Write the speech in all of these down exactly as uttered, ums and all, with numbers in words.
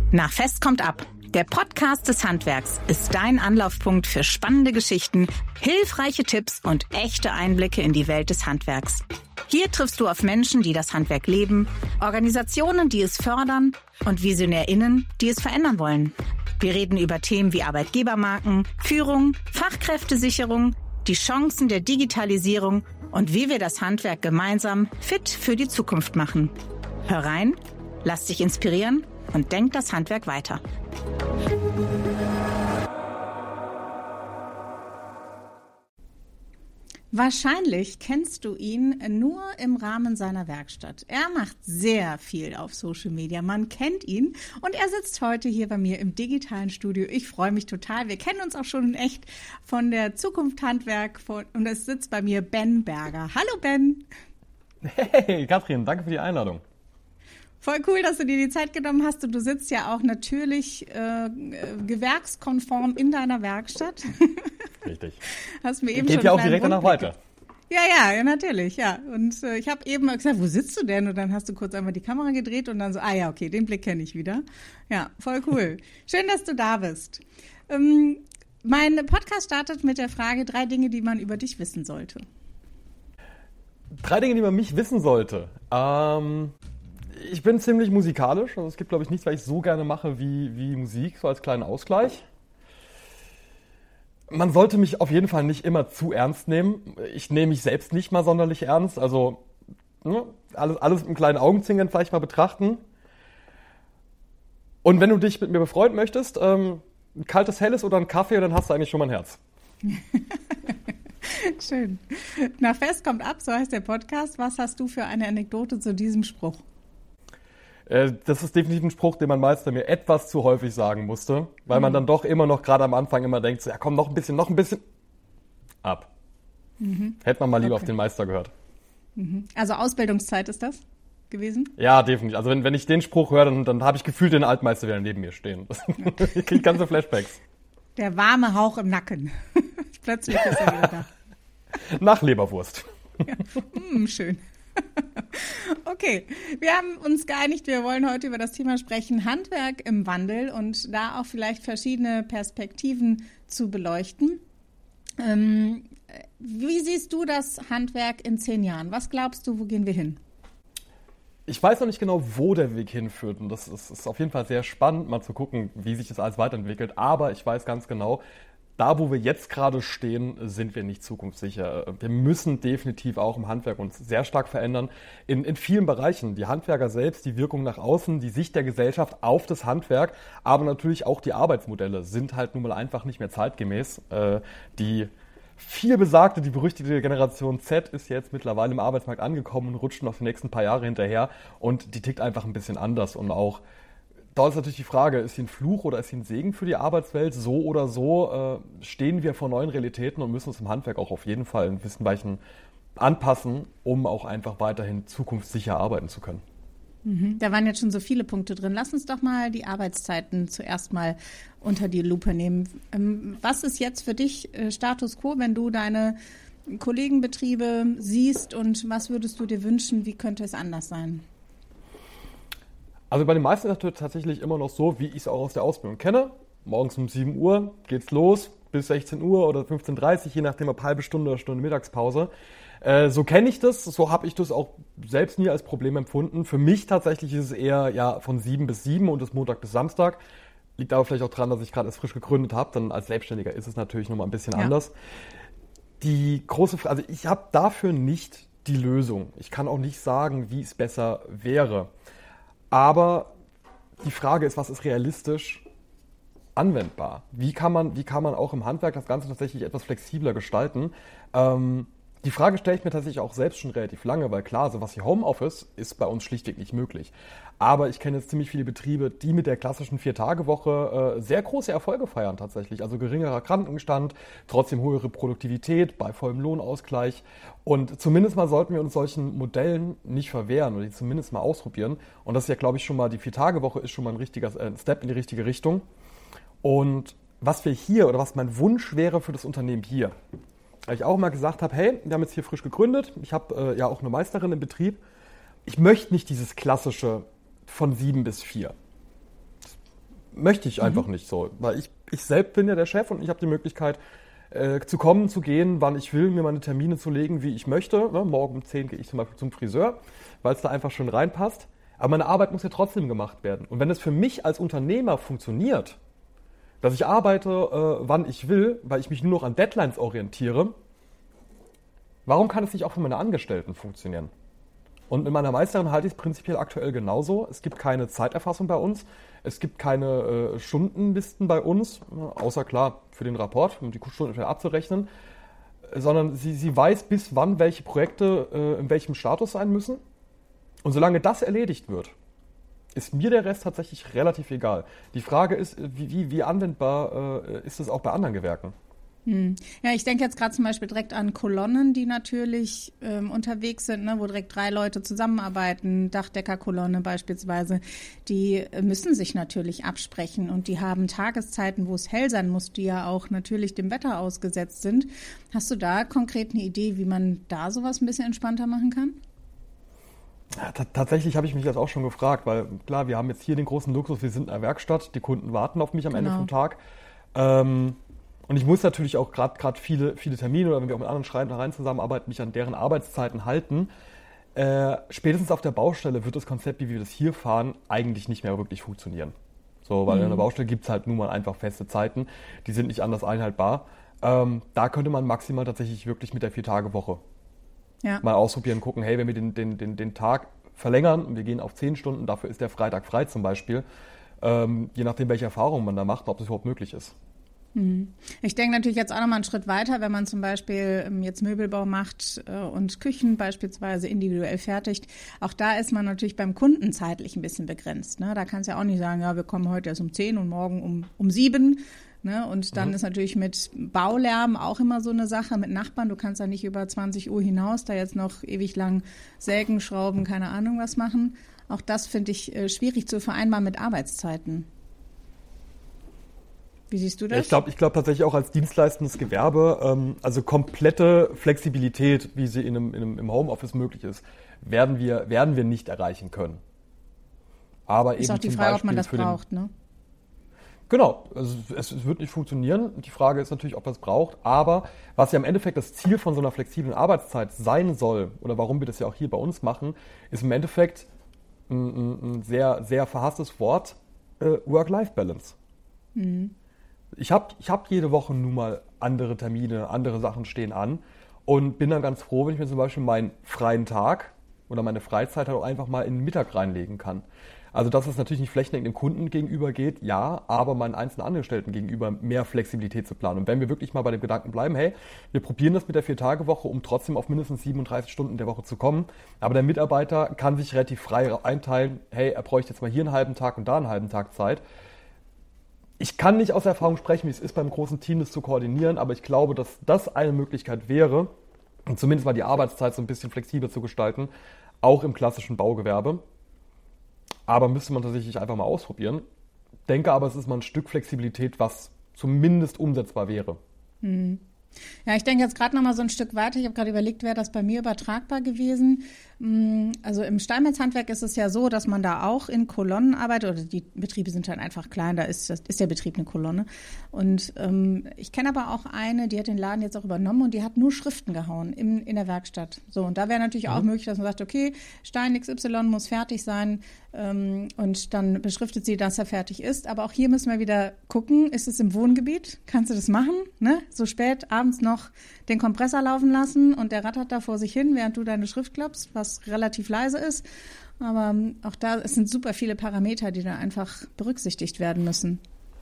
Nach Fest kommt ab. Der Podcast des Handwerks ist dein Anlaufpunkt für spannende Geschichten, hilfreiche Tipps und echte Einblicke in die Welt des Handwerks. Hier triffst du auf Menschen, die das Handwerk leben, Organisationen, die es fördern und VisionärInnen, die es verändern wollen. Wir reden über Themen wie Arbeitgebermarken, Führung, Fachkräftesicherung, die Chancen der Digitalisierung und wie wir das Handwerk gemeinsam fit für die Zukunft machen. Hör rein, lass dich inspirieren und denk das Handwerk weiter. Wahrscheinlich kennst du ihn nur im Rahmen seiner Werkstatt. Er macht sehr viel auf Social Media. Man kennt ihn und er sitzt heute hier bei mir im digitalen Studio. Ich freue mich total. Wir kennen uns auch schon in echt von der Zukunft Handwerk und es sitzt bei mir Ben Berger. Hallo Ben. Hey Katrin, danke für die Einladung. Voll cool, dass du dir die Zeit genommen hast und du sitzt ja auch natürlich äh, gewerkskonform in deiner Werkstatt. Richtig. Hast mir eben Geht schon ja auch direkt danach weiter. Ja, ja, ja, natürlich, ja. Und äh, ich habe eben gesagt, wo sitzt du denn? Und dann hast du kurz einmal die Kamera gedreht und dann so, ah ja, okay, den Blick kenne ich wieder. Ja, voll cool. Schön, dass du da bist. Ähm, mein Podcast startet mit der Frage, drei Dinge, die man über dich wissen sollte. Drei Dinge, die man mich wissen sollte. Ähm... Ich bin ziemlich musikalisch, also es gibt, glaube ich, nichts, was ich so gerne mache wie, wie Musik, so als kleinen Ausgleich. Man sollte mich auf jeden Fall nicht immer zu ernst nehmen. Ich nehme mich selbst nicht mal sonderlich ernst, also ne, alles, alles mit einem kleinen Augenzwinkern vielleicht mal betrachten. Und wenn du dich mit mir befreunden möchtest, ähm, ein kaltes Helles oder ein Kaffee, dann hast du eigentlich schon mein Herz. Schön. Nach Fest kommt ab, so heißt der Podcast. Was hast du für eine Anekdote zu diesem Spruch? Das ist definitiv ein Spruch, den mein Meister mir etwas zu häufig sagen musste, weil mhm. man dann doch immer noch, gerade am Anfang immer denkt, so, ja komm, noch ein bisschen, noch ein bisschen ab. Mhm. Hätte man mal lieber okay. auf den Meister gehört. Mhm. Also Ausbildungszeit ist das gewesen? Ja, definitiv. Also wenn, wenn ich den Spruch höre, dann, dann habe ich gefühlt den Altmeister wieder neben mir stehen. Okay. Ich kriege ganze Flashbacks. Der warme Hauch im Nacken. Plötzlich ist er wieder da. Nach Leberwurst. Ja. Mm, schön. Okay, wir haben uns geeinigt, wir wollen heute über das Thema sprechen, Handwerk im Wandel und da auch vielleicht verschiedene Perspektiven zu beleuchten. Ähm, wie siehst du das Handwerk in zehn Jahren? Was glaubst du, wo gehen wir hin? Ich weiß noch nicht genau, wo der Weg hinführt und das ist, ist auf jeden Fall sehr spannend, mal zu gucken, wie sich das alles weiterentwickelt, aber ich weiß ganz genau, da, wo wir jetzt gerade stehen, sind wir nicht zukunftssicher. Wir müssen definitiv auch im Handwerk uns sehr stark verändern. In, in vielen Bereichen. Die Handwerker selbst, die Wirkung nach außen, die Sicht der Gesellschaft auf das Handwerk, aber natürlich auch die Arbeitsmodelle sind halt nun mal einfach nicht mehr zeitgemäß. Äh, die viel besagte, die berüchtigte Generation Z ist jetzt mittlerweile im Arbeitsmarkt angekommen und rutscht noch die nächsten paar Jahre hinterher und die tickt einfach ein bisschen anders und auch da ist natürlich die Frage, ist sie ein Fluch oder ist sie ein Segen für die Arbeitswelt? So oder so äh, stehen wir vor neuen Realitäten und müssen uns im Handwerk auch auf jeden Fall in gewissen Bereichen anpassen, um auch einfach weiterhin zukunftssicher arbeiten zu können. Mhm. Da waren jetzt schon so viele Punkte drin. Lass uns doch mal die Arbeitszeiten zuerst mal unter die Lupe nehmen. Ähm, was ist jetzt für dich äh, Status quo, wenn du deine Kollegenbetriebe siehst und was würdest du dir wünschen, wie könnte es anders sein? Also bei den meisten ist es tatsächlich immer noch so, wie ich es auch aus der Ausbildung kenne. Morgens um sieben Uhr geht's los, bis sechzehn Uhr oder fünfzehn Uhr dreißig, je nachdem ob halbe Stunde oder Stunde Mittagspause. Äh, so kenne ich das, so habe ich das auch selbst nie als Problem empfunden. Für mich tatsächlich ist es eher ja von sieben bis sieben und das Montag bis Samstag. Liegt aber vielleicht auch daran, dass ich gerade erst frisch gegründet habe. Dann als Selbstständiger ist es natürlich nochmal ein bisschen ja. anders. Die große Frage, also ich habe dafür nicht die Lösung. Ich kann auch nicht sagen, wie es besser wäre. Aber die Frage ist, was ist realistisch anwendbar? Wie kann man, wie kann man auch im Handwerk das Ganze tatsächlich etwas flexibler gestalten? Ähm, die Frage stelle ich mir tatsächlich auch selbst schon relativ lange, weil klar, sowas wie Homeoffice ist bei uns schlichtweg nicht möglich. Aber ich kenne jetzt ziemlich viele Betriebe, die mit der klassischen Vier-Tage-Woche äh, sehr große Erfolge feiern tatsächlich. Also geringerer Krankenstand, trotzdem höhere Produktivität bei vollem Lohnausgleich. Und zumindest mal sollten wir uns solchen Modellen nicht verwehren oder die zumindest mal ausprobieren. Und das ist ja, glaube ich, schon mal, die Vier-Tage-Woche ist schon mal ein richtiger äh, Step in die richtige Richtung. Und was wir hier oder was mein Wunsch wäre für das Unternehmen hier, weil ich auch mal gesagt habe, hey, wir haben jetzt hier frisch gegründet, ich habe äh, ja auch eine Meisterin im Betrieb. Ich möchte nicht dieses klassische von sieben bis vier. möchte ich einfach mhm. nicht so. Weil ich, ich selbst bin ja der Chef und ich habe die Möglichkeit, äh, zu kommen, zu gehen, wann ich will, mir meine Termine zu legen, wie ich möchte. Ne? Morgen um zehn gehe ich zum Beispiel zum Friseur, weil es da einfach schön reinpasst. Aber meine Arbeit muss ja trotzdem gemacht werden. Und wenn es für mich als Unternehmer funktioniert, dass ich arbeite, äh, wann ich will, weil ich mich nur noch an Deadlines orientiere, warum kann es nicht auch für meine Angestellten funktionieren? Und mit meiner Meisterin halte ich es prinzipiell aktuell genauso. Es gibt keine Zeiterfassung bei uns. Es gibt keine äh, Stundenlisten bei uns, außer klar für den Rapport, um die Stunden schnell abzurechnen. Sondern sie, sie weiß, bis wann welche Projekte äh, in welchem Status sein müssen. Und solange das erledigt wird, ist mir der Rest tatsächlich relativ egal. Die Frage ist, wie, wie, wie anwendbar äh, ist es auch bei anderen Gewerken? Hm. Ja, ich denke jetzt gerade zum Beispiel direkt an Kolonnen, die natürlich ähm, unterwegs sind, ne, wo direkt drei Leute zusammenarbeiten, Dachdeckerkolonne beispielsweise. Die müssen sich natürlich absprechen und die haben Tageszeiten, wo es hell sein muss, die ja auch natürlich dem Wetter ausgesetzt sind. Hast du da konkret eine Idee, wie man da sowas ein bisschen entspannter machen kann? Ja, t- tatsächlich habe ich mich das auch schon gefragt, weil klar, wir haben jetzt hier den großen Luxus, wir sind in einer Werkstatt, die Kunden warten auf mich am genau. Ende vom Tag. Ähm, und ich muss natürlich auch gerade gerade viele viele Termine oder wenn wir auch mit anderen Schreinereien zusammenarbeiten, mich an deren Arbeitszeiten halten. Äh, spätestens auf der Baustelle wird das Konzept, wie wir das hier fahren, eigentlich nicht mehr wirklich funktionieren. So, weil mhm. an der Baustelle gibt es halt nun mal einfach feste Zeiten, die sind nicht anders einhaltbar. Ähm, da könnte man maximal tatsächlich wirklich mit der Vier-Tage-Woche ja. mal ausprobieren, gucken, hey, wenn wir den, den, den, den Tag verlängern und wir gehen auf zehn Stunden, dafür ist der Freitag frei zum Beispiel, ähm, je nachdem, welche Erfahrungen man da macht, ob das überhaupt möglich ist. Ich denke natürlich jetzt auch nochmal einen Schritt weiter, wenn man zum Beispiel jetzt Möbelbau macht und Küchen beispielsweise individuell fertigt. Auch da ist man natürlich beim Kunden zeitlich ein bisschen begrenzt. Ne? Da kannst du ja auch nicht sagen, ja, wir kommen heute erst um zehn und morgen um, um sieben. Ne? Und dann mhm. ist natürlich mit Baulärm auch immer so eine Sache mit Nachbarn. Du kannst ja nicht über zwanzig Uhr hinaus da jetzt noch ewig lang sägen, schrauben, keine Ahnung was machen. Auch das finde ich äh, schwierig zu vereinbaren mit Arbeitszeiten. Wie siehst du das? Ja, ich glaube ich glaub tatsächlich auch als dienstleistendes Gewerbe, ähm, also komplette Flexibilität, wie sie in einem, in einem, im Homeoffice möglich ist, werden wir, werden wir nicht erreichen können. Aber ist eben auch die zum Frage, Beispiel ob man das für braucht, den, ne? Genau, also es, es wird nicht funktionieren. Die Frage ist natürlich, ob man es braucht. Aber was ja im Endeffekt das Ziel von so einer flexiblen Arbeitszeit sein soll, oder warum wir das ja auch hier bei uns machen, ist im Endeffekt ein, ein sehr, sehr verhasstes Wort, äh, Work-Life-Balance. Mhm. Ich habe ich hab jede Woche nun mal andere Termine, andere Sachen stehen an und bin dann ganz froh, wenn ich mir zum Beispiel meinen freien Tag oder meine Freizeit halt auch einfach mal in den Mittag reinlegen kann. Also dass es natürlich nicht flächendeckend dem Kunden gegenüber geht, ja, aber meinen einzelnen Angestellten gegenüber mehr Flexibilität zu planen. Und wenn wir wirklich mal bei dem Gedanken bleiben, hey, wir probieren das mit der Vier-Tage-Woche, um trotzdem auf mindestens siebenunddreißig Stunden der Woche zu kommen, aber der Mitarbeiter kann sich relativ frei einteilen, hey, er bräuchte jetzt mal hier einen halben Tag und da einen halben Tag Zeit. Ich kann nicht aus Erfahrung sprechen, wie es ist, beim großen Team das zu koordinieren, aber ich glaube, dass das eine Möglichkeit wäre, und zumindest mal die Arbeitszeit so ein bisschen flexibler zu gestalten, auch im klassischen Baugewerbe. Aber müsste man tatsächlich einfach mal ausprobieren. Denke aber, es ist mal ein Stück Flexibilität, was zumindest umsetzbar wäre. Mhm. Ja, ich denke jetzt gerade noch mal so ein Stück weiter. Ich habe gerade überlegt, wäre das bei mir übertragbar gewesen? Also im Steinmetzhandwerk ist es ja so, dass man da auch in Kolonnen arbeitet, oder die Betriebe sind halt einfach klein, da ist, ist der Betrieb eine Kolonne. Und ähm, ich kenne aber auch eine, die hat den Laden jetzt auch übernommen und die hat nur Schriften gehauen in, in der Werkstatt. So, und da wäre natürlich mhm. auch möglich, dass man sagt, okay, Stein X Y muss fertig sein ähm, und dann beschriftet sie, dass er fertig ist. Aber auch hier müssen wir wieder gucken, ist es im Wohngebiet? Kannst du das machen? Ne? So spät abends noch den Kompressor laufen lassen und der rattert da vor sich hin, während du deine Schrift klappst, was relativ leise ist. Aber auch da, es sind super viele Parameter, die da einfach berücksichtigt werden müssen.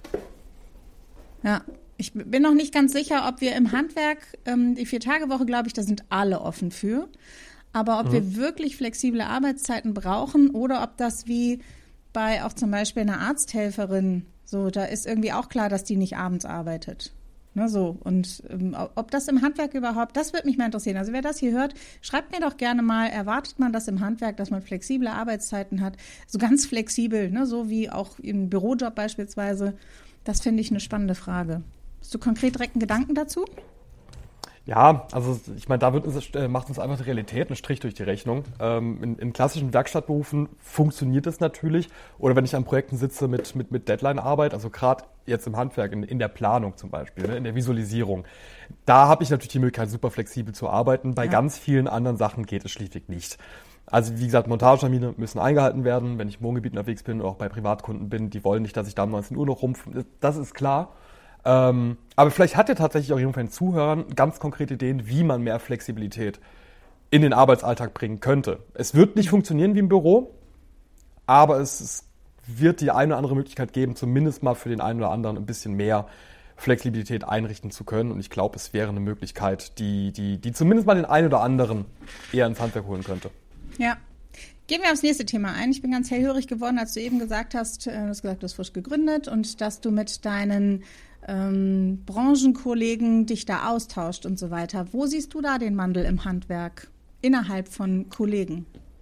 Ja, ich bin noch nicht ganz sicher, ob wir im Handwerk, ähm, die Vier-Tage-Woche, glaube ich, da sind alle offen für. Aber ob mhm. wir wirklich flexible Arbeitszeiten brauchen oder ob das wie bei auch zum Beispiel einer Arzthelferin, so, da ist irgendwie auch klar, dass die nicht abends arbeitet. Ne, so. Und ähm, ob das im Handwerk überhaupt, das würde mich mal interessieren. Also wer das hier hört, schreibt mir doch gerne mal, erwartet man das im Handwerk, dass man flexible Arbeitszeiten hat, so ganz flexibel, ne, so wie auch im Bürojob beispielsweise. Das finde ich eine spannende Frage. Hast du konkret direkt einen Gedanken dazu? Ja, also ich meine, da wird uns, äh, macht uns einfach die Realität einen Strich durch die Rechnung. Ähm, in, in klassischen Werkstattberufen funktioniert es natürlich. Oder wenn ich an Projekten sitze mit, mit, mit Deadline-Arbeit, also gerade jetzt im Handwerk, in, in der Planung zum Beispiel, ne, in der Visualisierung, da habe ich natürlich die Möglichkeit, super flexibel zu arbeiten. Bei ja. ganz vielen anderen Sachen geht es schlichtweg nicht. Also wie gesagt, Montagetermine müssen eingehalten werden. Wenn ich im Wohngebiet unterwegs bin oder auch bei Privatkunden bin, die wollen nicht, dass ich da um neunzehn Uhr noch rumpf. Das ist klar. Ähm, aber vielleicht hat ja tatsächlich auch jemand von den Zuhörern ganz konkrete Ideen, wie man mehr Flexibilität in den Arbeitsalltag bringen könnte. Es wird nicht funktionieren wie im Büro, aber es, es wird die eine oder andere Möglichkeit geben, zumindest mal für den einen oder anderen ein bisschen mehr Flexibilität einrichten zu können. Und ich glaube, es wäre eine Möglichkeit, die, die, die zumindest mal den einen oder anderen eher ins Handwerk holen könnte. Ja. Gehen wir aufs nächste Thema ein. Ich bin ganz hellhörig geworden, als du eben gesagt hast, du hast gesagt, du hast frisch gegründet und dass du mit deinen ähm, Branchenkollegen dich da austauscht und so weiter. Wo siehst du da den Wandel im Handwerk innerhalb von Kollegen?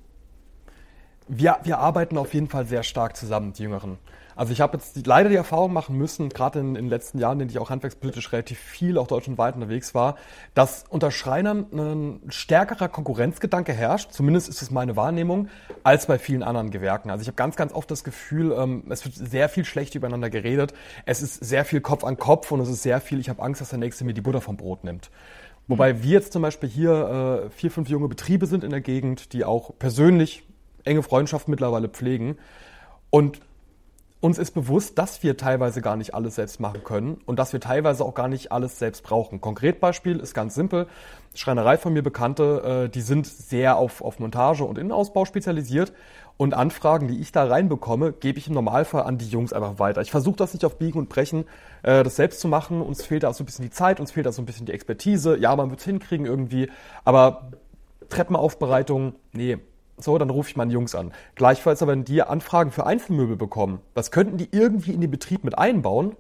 Wir, wir arbeiten auf jeden Fall sehr stark zusammen, die Jüngeren. Also ich habe jetzt die, leider die Erfahrung machen müssen, gerade in, in den letzten Jahren, in denen ich auch handwerkspolitisch relativ viel, auch deutschlandweit unterwegs war, dass unter Schreinern ein stärkerer Konkurrenzgedanke herrscht, zumindest ist es meine Wahrnehmung, als bei vielen anderen Gewerken. Also ich habe ganz, ganz oft das Gefühl, ähm, es wird sehr viel schlecht übereinander geredet, es ist sehr viel Kopf an Kopf und es ist sehr viel, ich habe Angst, dass der Nächste mir die Butter vom Brot nimmt. Wobei wir jetzt zum Beispiel hier äh, vier, fünf junge Betriebe sind in der Gegend, die auch persönlich enge Freundschaften mittlerweile pflegen. Und uns ist bewusst, dass wir teilweise gar nicht alles selbst machen können und dass wir teilweise auch gar nicht alles selbst brauchen. Konkretbeispiel ist ganz simpel. Schreinerei von mir Bekannte, äh, die sind sehr auf, auf Montage und Innenausbau spezialisiert. Und Anfragen, die ich da reinbekomme, gebe ich im Normalfall an die Jungs einfach weiter. Ich versuche das nicht auf Biegen und Brechen, äh, das selbst zu machen. Uns fehlt da so ein bisschen die Zeit, uns fehlt da so ein bisschen die Expertise. Ja, man wird es hinkriegen irgendwie, aber Treppenaufbereitung, nee. So, dann rufe ich meine Jungs an. Gleichfalls aber, wenn die Anfragen für Einzelmöbel bekommen, das könnten die irgendwie in den Betrieb mit einbauen.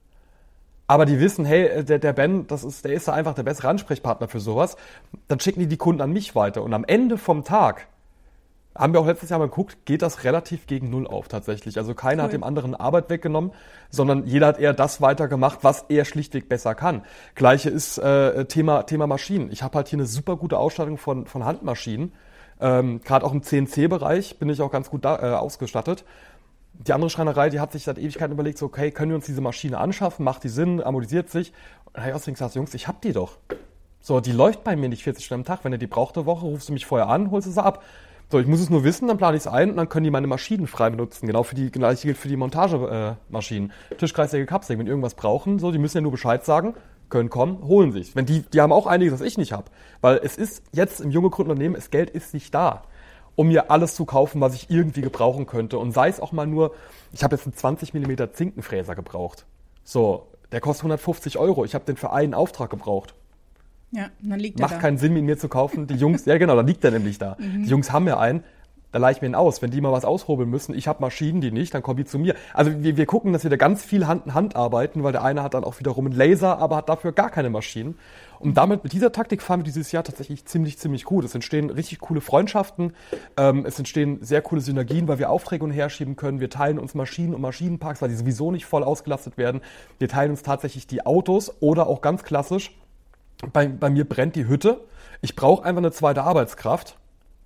Aber die wissen, hey, der, der Ben, das ist, der ist da einfach der bessere Ansprechpartner für sowas. Dann schicken die die Kunden an mich weiter. Und am Ende vom Tag, haben wir auch letztes Jahr mal geguckt, geht das relativ gegen Null auf tatsächlich. Also keiner cool. hat dem anderen Arbeit weggenommen, sondern jeder hat eher das weitergemacht, was er schlichtweg besser kann. Gleiche ist äh, Thema, Thema Maschinen. Ich habe halt hier eine super gute Ausstattung von, von Handmaschinen. Ähm, Gerade auch im C N C-Bereich bin ich auch ganz gut da, äh, ausgestattet. Die andere Schreinerei, die hat sich seit Ewigkeiten überlegt, so, okay, können wir uns diese Maschine anschaffen, macht die Sinn, amortisiert sich. Und dann habe ich außerdem gesagt, Jungs, ich hab die doch. So, die läuft bei mir nicht vierzig Stunden am Tag. Wenn ihr die braucht eine Woche, rufst du mich vorher an, holst du sie ab. So, ich muss es nur wissen, dann plane ich es ein und dann können die meine Maschinen frei benutzen. Genau für die, gleich gilt für die Montagemaschinen. Äh, Tischkreissäge, Kappsäge, wenn die irgendwas brauchen, so, die müssen ja nur Bescheid sagen, können kommen, holen sich. Wenn die, die haben auch einiges, was ich nicht habe. Weil es ist jetzt im junge Grundunternehmen, das Geld ist nicht da, um mir alles zu kaufen, was ich irgendwie gebrauchen könnte. Und sei es auch mal nur, ich habe jetzt einen zwanzig Millimeter Zinkenfräser gebraucht. So, der kostet hundertfünfzig Euro. Ich habe den für einen Auftrag gebraucht. Ja, dann liegt er da. Macht keinen Sinn, ihn mir zu kaufen. Die Jungs, ja genau, dann liegt der nämlich da. Mhm. Die Jungs haben ja einen. Da leih ich mir ihn aus. Wenn die mal was aushobeln müssen, ich habe Maschinen, die nicht, dann kommen die zu mir. Also wir, wir gucken, dass wir da ganz viel Hand in Hand arbeiten, weil der eine hat dann auch wiederum einen Laser, aber hat dafür gar keine Maschinen. Und damit, mit dieser Taktik fahren wir dieses Jahr tatsächlich ziemlich, ziemlich gut. Es entstehen richtig coole Freundschaften, ähm, es entstehen sehr coole Synergien, weil wir Aufträge herschieben können. Wir teilen uns Maschinen und Maschinenparks, weil die sowieso nicht voll ausgelastet werden. Wir teilen uns tatsächlich die Autos oder auch ganz klassisch, bei, bei mir brennt die Hütte. Ich brauche einfach eine zweite Arbeitskraft.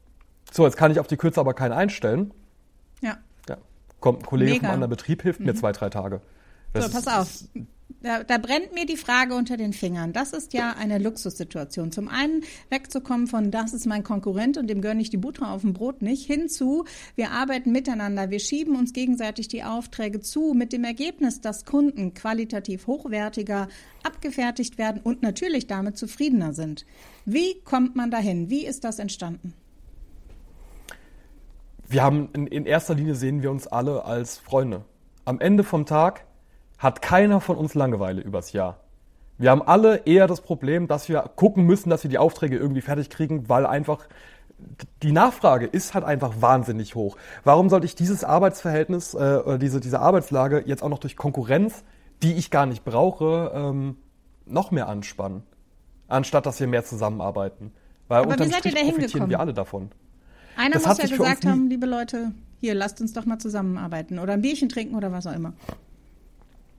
So, jetzt kann ich auf die Kürze aber keinen einstellen. Ja. Ja. Kommt ein Kollege Mega. vom anderen Betrieb, hilft mhm. mir zwei, drei Tage. Das so, pass ist, auf. Da, da brennt mir die Frage unter den Fingern. Das ist ja eine Luxussituation. Zum einen wegzukommen von, das ist mein Konkurrent und dem gönne ich die Butter auf dem Brot nicht, hinzu, wir arbeiten miteinander, wir schieben uns gegenseitig die Aufträge zu, mit dem Ergebnis, dass Kunden qualitativ hochwertiger abgefertigt werden und natürlich damit zufriedener sind. Wie kommt man dahin? Wie ist das entstanden? Wir haben, in, in erster Linie sehen wir uns alle als Freunde. Am Ende vom Tag hat keiner von uns Langeweile übers Jahr. Wir haben alle eher das Problem, dass wir gucken müssen, dass wir die Aufträge irgendwie fertig kriegen, weil einfach die Nachfrage ist halt einfach wahnsinnig hoch. Warum sollte ich dieses Arbeitsverhältnis äh, oder diese, diese Arbeitslage jetzt auch noch durch Konkurrenz, die ich gar nicht brauche, ähm, noch mehr anspannen, anstatt dass wir mehr zusammenarbeiten? Weil Aber unterm wie seid ihr Strich da profitieren hingekommen? wir alle davon. Einer Das muss hat ja sich für gesagt uns nie- haben, liebe Leute, hier, lasst uns doch mal zusammenarbeiten oder ein Bierchen trinken oder was auch immer.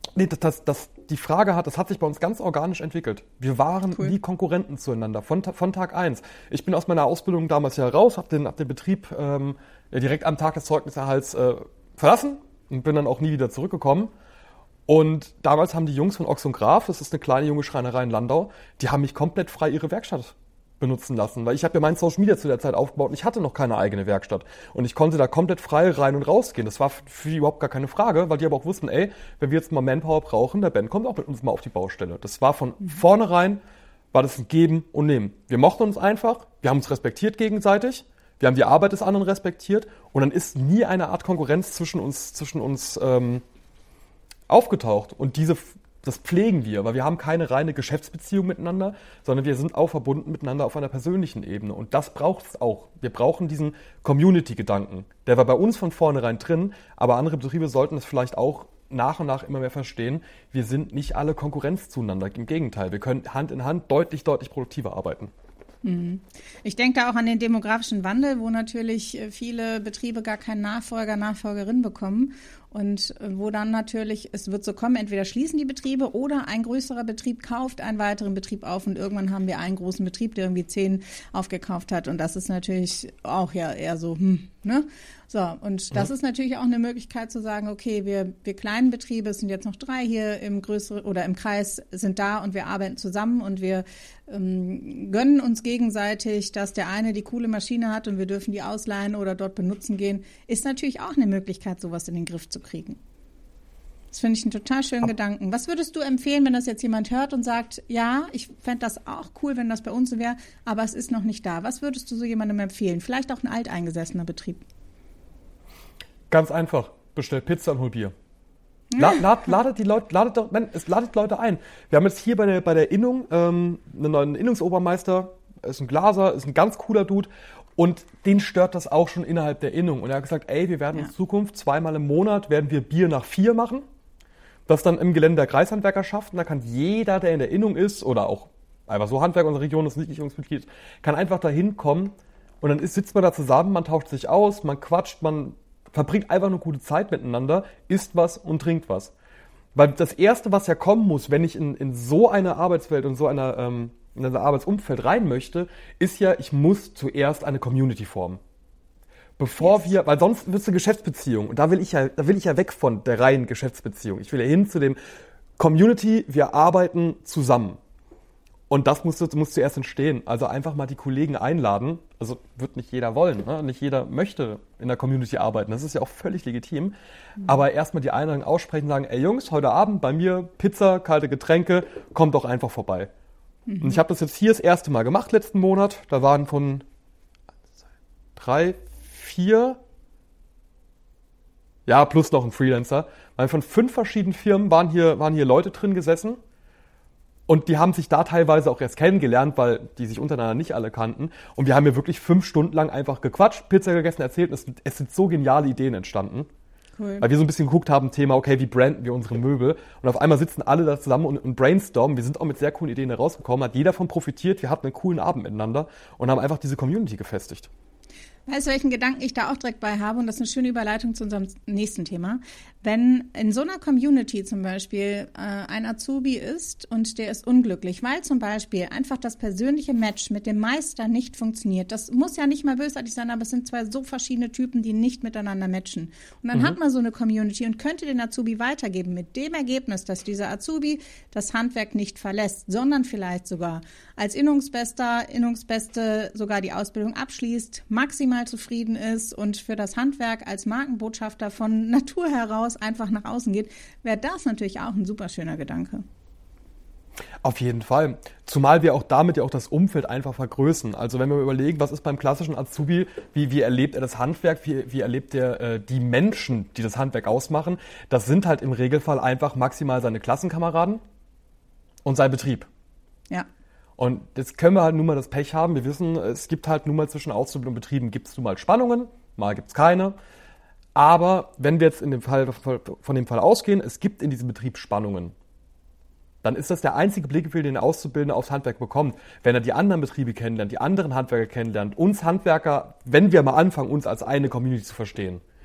Nee, das, das, das, die Frage hat, das hat sich bei uns ganz organisch entwickelt. Wir waren Cool. nie Konkurrenten zueinander, von, von Tag eins. Ich bin aus meiner Ausbildung damals ja raus, habe den, hab den Betrieb ähm, ja, direkt am Tag des Zeugniserhalts äh, verlassen und bin dann auch nie wieder zurückgekommen. Und damals haben die Jungs von Ochs und Graf, das ist eine kleine junge Schreinerei in Landau, die haben mich komplett frei ihre Werkstatt benutzen lassen, weil ich habe ja mein Social Media zu der Zeit aufgebaut und ich hatte noch keine eigene Werkstatt und ich konnte da komplett frei rein und rausgehen. Das war für die überhaupt gar keine Frage, weil die aber auch wussten, ey, wenn wir jetzt mal Manpower brauchen, der Ben kommt auch mit uns mal auf die Baustelle. Das war von mhm. vornherein, war das ein Geben und Nehmen. Wir mochten uns einfach, wir haben uns respektiert gegenseitig, wir haben die Arbeit des anderen respektiert und dann ist nie eine Art Konkurrenz zwischen uns, zwischen uns ähm, aufgetaucht und diese, das pflegen wir, weil wir haben keine reine Geschäftsbeziehung miteinander, sondern wir sind auch verbunden miteinander auf einer persönlichen Ebene und das braucht es auch. Wir brauchen diesen Community-Gedanken, der war bei uns von vornherein drin, aber andere Betriebe sollten es vielleicht auch nach und nach immer mehr verstehen, wir sind nicht alle Konkurrenz zueinander, im Gegenteil, wir können Hand in Hand deutlich, deutlich produktiver arbeiten. Ich denke da auch an den demografischen Wandel, wo natürlich viele Betriebe gar keinen Nachfolger, Nachfolgerin bekommen und wo dann natürlich, es wird so kommen, entweder schließen die Betriebe oder ein größerer Betrieb kauft einen weiteren Betrieb auf und irgendwann haben wir einen großen Betrieb, der irgendwie zehn aufgekauft hat und das ist natürlich auch ja eher so, hm, ne? So, und das ja. ist natürlich auch eine Möglichkeit zu sagen, okay, wir, wir kleinen Betriebe, es sind jetzt noch drei hier im größeren oder im Kreis, sind da und wir arbeiten zusammen und wir ähm, gönnen uns gegenseitig, dass der eine die coole Maschine hat und wir dürfen die ausleihen oder dort benutzen gehen, ist natürlich auch eine Möglichkeit, sowas in den Griff zu kriegen. Das finde ich einen total schönen Ab- Gedanken. Was würdest du empfehlen, wenn das jetzt jemand hört und sagt, ja, ich fände das auch cool, wenn das bei uns so wäre, aber es ist noch nicht da. Was würdest du so jemandem empfehlen? Vielleicht auch ein alteingesessener Betrieb. Ganz einfach, bestell Pizza und hol Bier. Lad, lad, ladet die Leute, ladet doch, nein, es ladet Leute ein. Wir haben jetzt hier bei der, bei der Innung ähm, einen neuen Innungsobermeister, ist ein Glaser, ist ein ganz cooler Dude und den stört das auch schon innerhalb der Innung. Und er hat gesagt, ey, wir werden ja. in Zukunft zweimal im Monat werden wir Bier nach vier machen. Das dann im Gelände der Kreishandwerkerschaft. Und da kann jeder, der in der Innung ist oder auch einfach so Handwerk unserer Region ist, nicht Innungsmitglied, kann einfach da hinkommen und dann ist, sitzt man da zusammen, man tauscht sich aus, man quatscht, man verbringt einfach eine gute Zeit miteinander, isst was und trinkt was. Weil das Erste, was ja kommen muss, wenn ich in, in so eine Arbeitswelt und so eine, ähm, in ein Arbeitsumfeld rein möchte, ist ja, ich muss zuerst eine Community formen. Bevor yes. wir, weil sonst wird es eine Geschäftsbeziehung. Und da will ich ja, da will ich ja weg von der reinen Geschäftsbeziehung. Ich will ja hin zu dem Community, wir arbeiten zusammen. Und das muss, muss zuerst entstehen. Also einfach mal die Kollegen einladen. Also wird nicht jeder wollen, ne? Nicht jeder möchte in der Community arbeiten. Das ist ja auch völlig legitim. Mhm. Aber erstmal die Einladung aussprechen, sagen, ey Jungs, heute Abend bei mir Pizza, kalte Getränke, kommt doch einfach vorbei. Mhm. Und ich habe das jetzt hier das erste Mal gemacht letzten Monat. Da waren von drei, vier, ja plus noch ein Freelancer, weil von fünf verschiedenen Firmen waren hier, waren hier Leute drin gesessen. Und die haben sich da teilweise auch erst kennengelernt, weil die sich untereinander nicht alle kannten. Und wir haben hier wirklich fünf Stunden lang einfach gequatscht, Pizza gegessen, erzählt. Und es, es sind so geniale Ideen entstanden. Cool. Weil wir so ein bisschen geguckt haben, Thema, okay, wie branden wir unsere Möbel? Und auf einmal sitzen alle da zusammen und, und brainstormen. Wir sind auch mit sehr coolen Ideen herausgekommen. Hat jeder davon profitiert. Wir hatten einen coolen Abend miteinander und haben einfach diese Community gefestigt. Weißt du, welchen Gedanken ich da auch direkt bei habe? Und das ist eine schöne Überleitung zu unserem nächsten Thema. Wenn in so einer Community zum Beispiel äh, ein Azubi ist und der ist unglücklich, weil zum Beispiel einfach das persönliche Match mit dem Meister nicht funktioniert. Das muss ja nicht mal bösartig sein, aber es sind zwei so verschiedene Typen, die nicht miteinander matchen. Und dann mhm. hat man so eine Community und könnte den Azubi weitergeben mit dem Ergebnis, dass dieser Azubi das Handwerk nicht verlässt, sondern vielleicht sogar als Innungsbester, Innungsbeste sogar die Ausbildung abschließt, maximal zufrieden ist und für das Handwerk als Markenbotschafter von Natur heraus einfach nach außen geht, wäre das natürlich auch ein super schöner Gedanke. Auf jeden Fall. Zumal wir auch damit ja auch das Umfeld einfach vergrößern. Also wenn wir überlegen, was ist beim klassischen Azubi, wie, wie erlebt er das Handwerk, wie, wie erlebt er äh, die Menschen, die das Handwerk ausmachen, das sind halt im Regelfall einfach maximal seine Klassenkameraden und sein Betrieb. Ja. Und jetzt können wir halt nun mal das Pech haben. Wir wissen, es gibt halt nun mal zwischen Auszubildenden und Betrieben gibt es nun mal Spannungen, mal gibt es keine. Aber wenn wir jetzt in dem Fall, von dem Fall ausgehen, es gibt in diesem Betrieb Spannungen, dann ist das der einzige Blickwinkel, den der Auszubildende aufs Handwerk bekommt. Wenn er die anderen Betriebe kennenlernt, die anderen Handwerker kennenlernt, uns Handwerker, wenn wir mal anfangen, uns als eine Community zu verstehen,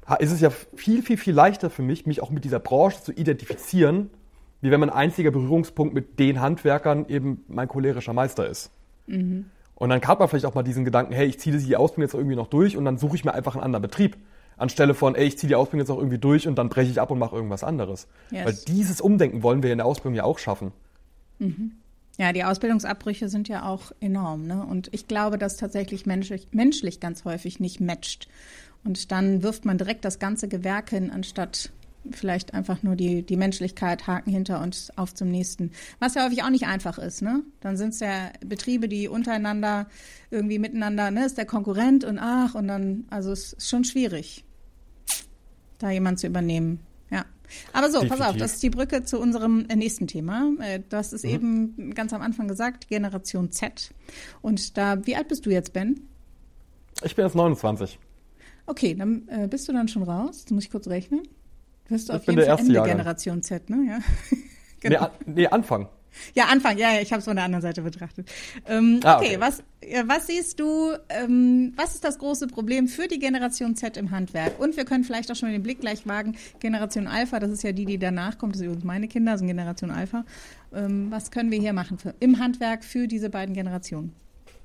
ist es ja viel, viel, viel leichter für mich, mich auch mit dieser Branche zu identifizieren, wie wenn mein einziger Berührungspunkt mit den Handwerkern eben mein cholerischer Meister ist. Mhm. Und dann hat man vielleicht auch mal diesen Gedanken, hey, ich ziehe die Ausbildung jetzt irgendwie noch durch und dann suche ich mir einfach einen anderen Betrieb. Anstelle von, ey, ich ziehe die Ausbildung jetzt auch irgendwie durch und dann breche ich ab und mache irgendwas anderes. Yes. Weil dieses Umdenken wollen wir in der Ausbildung ja auch schaffen. Mhm. Ja, die Ausbildungsabbrüche sind ja auch enorm, ne? Und ich glaube, dass tatsächlich menschlich, menschlich ganz häufig nicht matcht. Und dann wirft man direkt das ganze Gewerk hin, anstatt vielleicht einfach nur die, die Menschlichkeit, Haken hinter und auf zum nächsten. Was ja häufig auch nicht einfach ist, ne? Dann sind es ja Betriebe, die untereinander irgendwie miteinander, ne, ist der Konkurrent und ach, und dann, also es ist schon schwierig, da jemand zu übernehmen. Ja. Aber so, Definitiv. Pass auf, das ist die Brücke zu unserem nächsten Thema. Das ist mhm. eben ganz am Anfang gesagt, Generation Z. Und da, wie alt bist du jetzt, Ben? Ich bin jetzt neunundzwanzig. Okay, dann äh, bist du dann schon raus? Jetzt muss ich kurz rechnen. Du bist auf jeden Fall Ende Jahrgang. Generation Z, ne? Ja. Genau. Nee, an, nee, Anfang. Ja, Anfang, ja, ja, ich habe es von der anderen Seite betrachtet. Ähm, ah, okay, okay. Was, was siehst du, ähm, was ist das große Problem für die Generation Z im Handwerk? Und wir können vielleicht auch schon den Blick gleich wagen, Generation Alpha, das ist ja die, die danach kommt, das sind übrigens meine Kinder, sind Generation Alpha. Ähm, was können wir hier machen für, im Handwerk für diese beiden Generationen?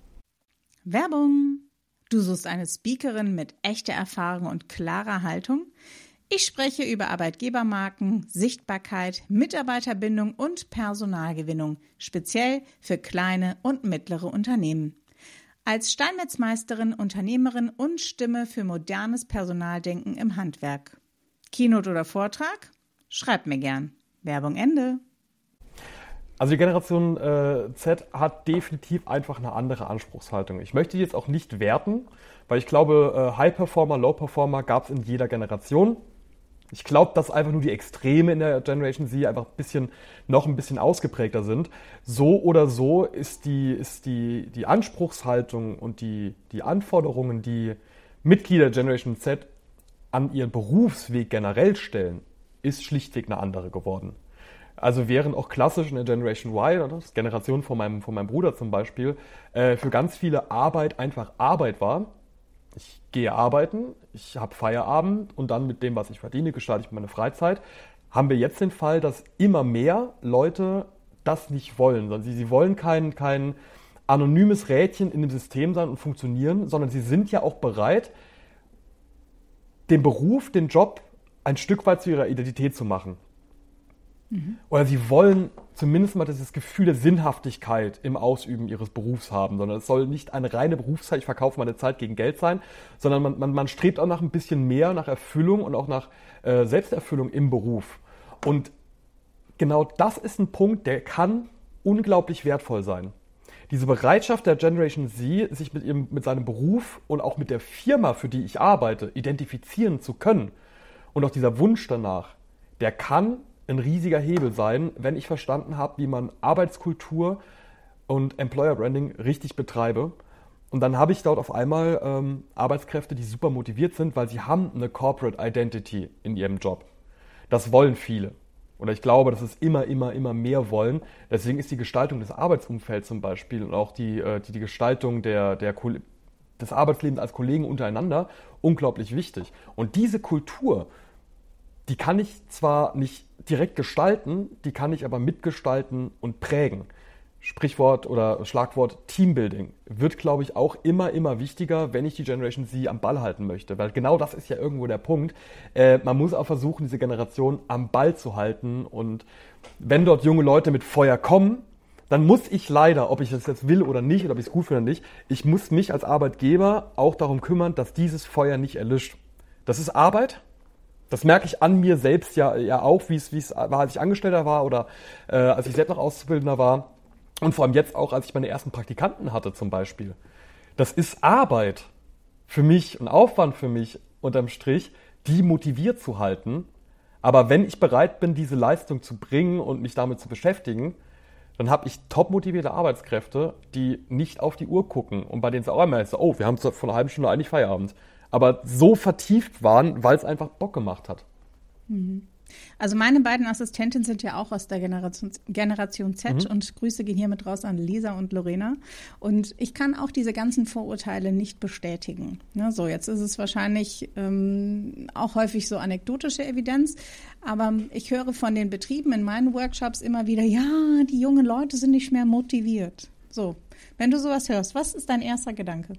Werbung! Du suchst eine Speakerin mit echter Erfahrung und klarer Haltung? Ich spreche über Arbeitgebermarken, Sichtbarkeit, Mitarbeiterbindung und Personalgewinnung, speziell für kleine und mittlere Unternehmen. Als Steinmetzmeisterin, Unternehmerin und Stimme für modernes Personaldenken im Handwerk. Keynote oder Vortrag? Schreibt mir gern. Werbung Ende. Also die Generation äh, Z hat definitiv einfach eine andere Anspruchshaltung. Ich möchte die jetzt auch nicht werten, weil ich glaube, äh, High Performer, Low Performer gab es in jeder Generation. Ich glaube, dass einfach nur die Extreme in der Generation Z einfach ein bisschen, noch ein bisschen ausgeprägter sind. So oder so ist die, ist die, die Anspruchshaltung und die, die Anforderungen, die Mitglieder der Generation Z an ihren Berufsweg generell stellen, ist schlichtweg eine andere geworden. Also während auch klassisch in der Generation Y, das Generation von meinem, von meinem Bruder zum Beispiel, äh, für ganz viele Arbeit einfach Arbeit war. Ich gehe arbeiten, ich habe Feierabend und dann mit dem, was ich verdiene, gestalte ich meine Freizeit. Haben wir jetzt den Fall, dass immer mehr Leute das nicht wollen. Sondern sie, sie wollen kein, kein anonymes Rädchen in dem System sein und funktionieren, sondern sie sind ja auch bereit, den Beruf, den Job ein Stück weit zu ihrer Identität zu machen. Mhm. Oder sie wollen zumindest mal dieses Gefühl der Sinnhaftigkeit im Ausüben ihres Berufs haben, sondern es soll nicht eine reine Berufszeit, ich verkaufe meine Zeit gegen Geld sein, sondern man, man, man strebt auch nach ein bisschen mehr, nach Erfüllung und auch nach äh, Selbsterfüllung im Beruf. Und genau das ist ein Punkt, der kann unglaublich wertvoll sein. Diese Bereitschaft der Generation Z, sich mit, ihrem, mit seinem Beruf und auch mit der Firma, für die ich arbeite, identifizieren zu können und auch dieser Wunsch danach, der kann ein riesiger Hebel sein, wenn ich verstanden habe, wie man Arbeitskultur und Employer Branding richtig betreibe. Und dann habe ich dort auf einmal ähm, Arbeitskräfte, die super motiviert sind, weil sie haben eine Corporate Identity in ihrem Job. Das wollen viele. Oder ich glaube, dass es immer, immer, immer mehr wollen. Deswegen ist die Gestaltung des Arbeitsumfelds zum Beispiel und auch die, äh, die, die Gestaltung der, der, des Arbeitslebens als Kollegen untereinander unglaublich wichtig. Und diese Kultur, die kann ich zwar nicht direkt gestalten, die kann ich aber mitgestalten und prägen. Sprichwort oder Schlagwort Teambuilding wird, glaube ich, auch immer, immer wichtiger, wenn ich die Generation Z am Ball halten möchte. Weil genau das ist ja irgendwo der Punkt. Äh, man muss auch versuchen, diese Generation am Ball zu halten. Und wenn dort junge Leute mit Feuer kommen, dann muss ich leider, ob ich das jetzt will oder nicht, oder ob ich es gut finde oder nicht, ich muss mich als Arbeitgeber auch darum kümmern, dass dieses Feuer nicht erlischt. Das ist Arbeit. Das merke ich an mir selbst ja, ja auch, wie es, wie es war, als ich Angestellter war oder äh, als ich selbst noch Auszubildender war. Und vor allem jetzt auch, als ich meine ersten Praktikanten hatte zum Beispiel. Das ist Arbeit für mich und Aufwand für mich unterm Strich, die motiviert zu halten. Aber wenn ich bereit bin, diese Leistung zu bringen und mich damit zu beschäftigen, dann habe ich top motivierte Arbeitskräfte, die nicht auf die Uhr gucken und bei denen es auch einmal ist, oh, wir haben vor einer halben Stunde eigentlich Feierabend. Aber so vertieft waren, weil es einfach Bock gemacht hat. Mhm. Also meine beiden Assistentinnen sind ja auch aus der Generation, Generation Z mhm. und Grüße gehen hiermit raus an Lisa und Lorena. Und ich kann auch diese ganzen Vorurteile nicht bestätigen. Ja, so, jetzt ist es wahrscheinlich ähm, auch häufig so anekdotische Evidenz, aber ich höre von den Betrieben in meinen Workshops immer wieder, ja, die jungen Leute sind nicht mehr motiviert. So, wenn du sowas hörst, was ist dein erster Gedanke?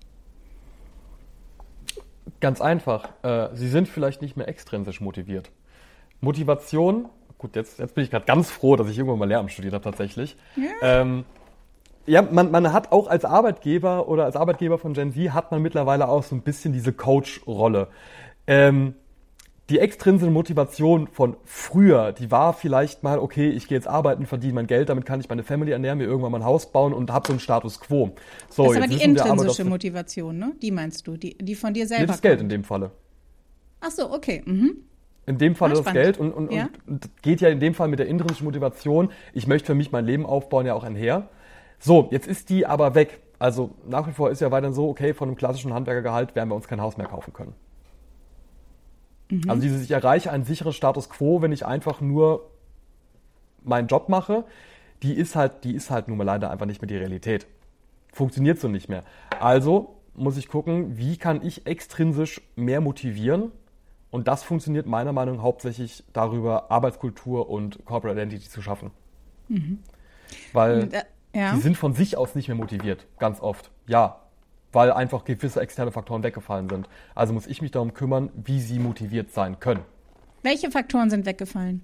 Ganz einfach, äh, sie sind vielleicht nicht mehr extrinsisch motiviert. Motivation, gut, jetzt, jetzt bin ich gerade ganz froh, dass ich irgendwann mal Lehramt studiert habe tatsächlich. Ja, ähm, ja man, man hat auch als Arbeitgeber oder als Arbeitgeber von Gen Z hat man mittlerweile auch so ein bisschen diese Coach-Rolle. Ähm, die extrinsische Motivation von früher, die war vielleicht mal, okay, ich gehe jetzt arbeiten, verdiene mein Geld, damit kann ich meine Family ernähren, mir irgendwann mal ein Haus bauen und habe so einen Status quo. So, das ist aber die intrinsische aber, Motivation, ne? Die meinst du, die, die von dir selber nee, das kommt. Geld in dem Falle. Ach so, okay. Mhm. In dem Fall das Geld und, und, ja? und, und geht ja in dem Fall mit der intrinsischen Motivation, ich möchte für mich mein Leben aufbauen, ja auch einher. So, jetzt ist die aber weg. Also nach wie vor ist ja weiterhin so, okay, von einem klassischen Handwerkergehalt werden wir uns kein Haus mehr kaufen können. Mhm. Also dieses, ich erreiche einen sicheren Status quo, wenn ich einfach nur meinen Job mache, die ist halt, die ist halt nun mal leider einfach nicht mehr die Realität. Funktioniert so nicht mehr. Also muss ich gucken, wie kann ich extrinsisch mehr motivieren? Und das funktioniert meiner Meinung nach hauptsächlich darüber, Arbeitskultur und Corporate Identity zu schaffen. Mhm. Weil äh, ja. die sind von sich aus nicht mehr motiviert, ganz oft. Ja, weil einfach gewisse externe Faktoren weggefallen sind. Also muss ich mich darum kümmern, wie sie motiviert sein können. Welche Faktoren sind weggefallen?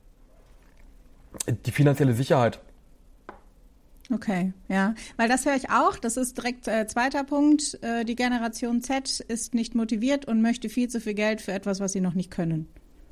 Die finanzielle Sicherheit. Okay, ja, weil das höre ich auch, das ist direkt äh, zweiter Punkt, äh, die Generation Z ist nicht motiviert und möchte viel zu viel Geld für etwas, was sie noch nicht können.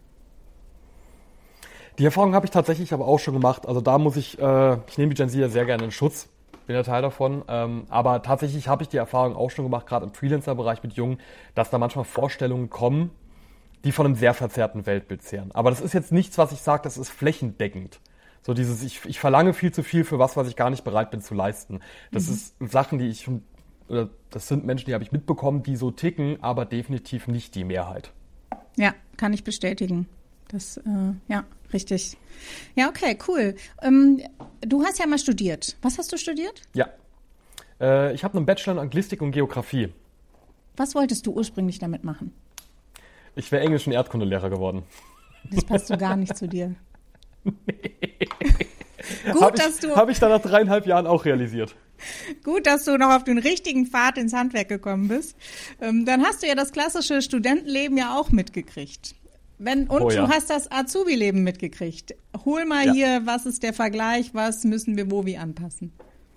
Die Erfahrung habe ich tatsächlich aber auch schon gemacht, also da muss ich, äh, ich nehme die Gen Z ja sehr gerne in Schutz, bin ja Teil davon, ähm, aber tatsächlich habe ich die Erfahrung auch schon gemacht, gerade im Freelancer-Bereich mit Jungen, dass da manchmal Vorstellungen kommen, die von einem sehr verzerrten Weltbild zehren. Aber das ist jetzt nichts, was ich sage, das ist flächendeckend. So dieses, ich, ich verlange viel zu viel für was, was ich gar nicht bereit bin zu leisten. Das mhm. ist Sachen, die ich, oder das sind Menschen, die habe ich mitbekommen, die so ticken, aber definitiv nicht die Mehrheit. Ja, kann ich bestätigen. Das, äh, ja, richtig. Ja, okay, cool. Ähm, du hast ja mal studiert. Was hast du studiert? Ja, äh, ich habe einen Bachelor in Anglistik und Geografie. Was wolltest du ursprünglich damit machen? Ich wäre Englisch- und Erdkundelehrer geworden. Das passt so gar nicht zu dir. Nee. Gut, hab dass ich, du... Habe ich dann nach dreieinhalb Jahren auch realisiert. Gut, dass du noch auf den richtigen Pfad ins Handwerk gekommen bist. Ähm, dann hast du ja das klassische Studentenleben ja auch mitgekriegt. Wenn, und oh ja. du hast das Azubi-Leben mitgekriegt. Hol mal ja. hier, was ist der Vergleich, was müssen wir wo wie anpassen?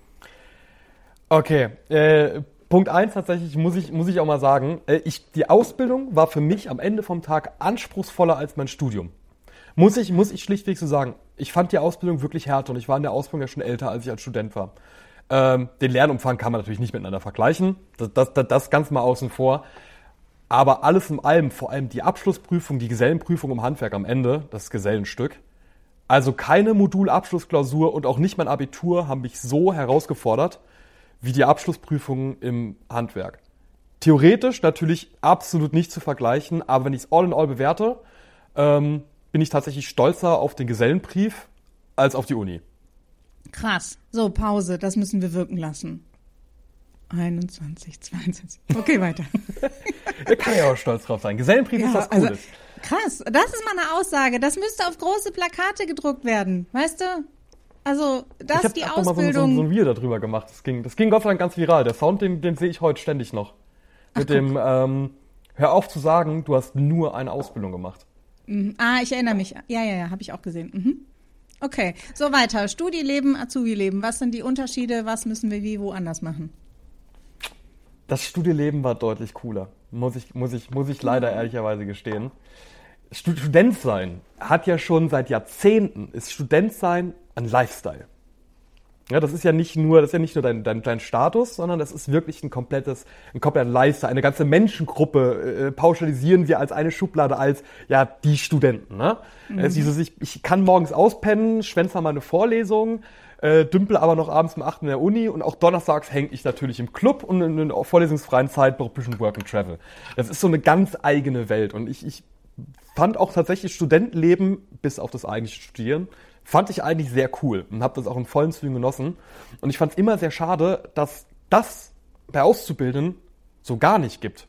Okay, äh, Punkt eins tatsächlich muss ich, muss ich auch mal sagen, äh, ich, die Ausbildung war für mich am Ende vom Tag anspruchsvoller als mein Studium. Muss ich, muss ich schlichtweg so sagen. Ich fand die Ausbildung wirklich härter und ich war in der Ausbildung ja schon älter, als ich als Student war. Ähm, den Lernumfang kann man natürlich nicht miteinander vergleichen. Das, das, das, das ganz mal außen vor. Aber alles in allem, vor allem die Abschlussprüfung, die Gesellenprüfung im Handwerk am Ende, das Gesellenstück. Also keine Modulabschlussklausur und auch nicht mein Abitur haben mich so herausgefordert, wie die Abschlussprüfungen im Handwerk. Theoretisch natürlich absolut nicht zu vergleichen, aber wenn ich es all in all bewerte, ähm, bin ich tatsächlich stolzer auf den Gesellenbrief als auf die Uni. Krass. So, Pause, das müssen wir wirken lassen. einundzwanzig, zweiundzwanzig. Okay, weiter. Da kann ja auch stolz drauf sein. Gesellenbrief ja, ist was Cooles. Also, krass, das ist mal eine Aussage. Das müsste auf große Plakate gedruckt werden, weißt du? Also, das ist die Ausbildung. Ich habe mal so, so, so ein Video darüber gemacht. Das ging, das ging Gott sei Dank ganz viral. Der Sound, den, den sehe ich heute ständig noch. Mit Ach, dem, ähm, hör auf zu sagen, du hast nur eine Ausbildung gemacht. Mhm. Ah, ich erinnere mich. Ja, ja, ja, habe ich auch gesehen. Mhm. Okay, so weiter. Studieleben, Azubi-Leben. Was sind die Unterschiede? Was müssen wir wie woanders machen? Das Studieleben war deutlich cooler. Muss ich, muss ich, muss ich leider ehrlicherweise gestehen. Student sein hat ja schon seit Jahrzehnten, ist Student sein ein Lifestyle. Ja, das ist ja nicht nur, das ist ja nicht nur dein, dein, dein Status, sondern das ist wirklich ein komplettes, ein kompletter Lifestyle. Eine ganze Menschengruppe äh, pauschalisieren wir als eine Schublade als, ja, die Studenten. Ne? Mhm. Also dieses, ich, ich kann morgens auspennen, schwänze mal eine Vorlesung, äh, dümpel aber noch abends um acht in der Uni und auch donnerstags hänge ich natürlich im Club und in der vorlesungsfreien Zeit noch ein bisschen Work and Travel. Das ist so eine ganz eigene Welt und ich, ich fand auch tatsächlich Studentenleben, bis auf das eigentliche Studieren, fand ich eigentlich sehr cool und habe das auch in vollen Zügen genossen. Und ich fand es immer sehr schade, dass das bei Auszubildenden so gar nicht gibt.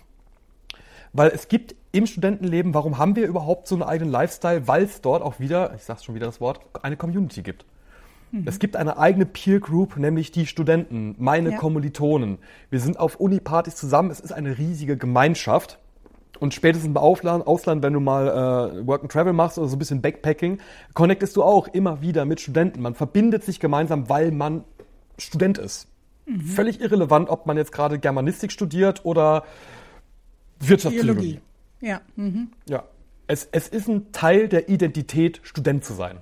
Weil es gibt im Studentenleben, warum haben wir überhaupt so einen eigenen Lifestyle? Weil es dort auch wieder, ich sag's schon wieder das Wort, eine Community gibt. Mhm. Es gibt eine eigene Peer Group, nämlich die Studenten, meine ja. Kommilitonen. Wir sind auf Uni-Partys zusammen, es ist eine riesige Gemeinschaft. Und spätestens im Ausland, Ausland, wenn du mal äh, Work and Travel machst oder so ein bisschen Backpacking, connectest du auch immer wieder mit Studenten. Man verbindet sich gemeinsam, weil man Student ist. Mhm. Völlig irrelevant, ob man jetzt gerade Germanistik studiert oder Wirtschaftspsychologie. Ja. Mhm. Ja. Es, es ist ein Teil der Identität, Student zu sein.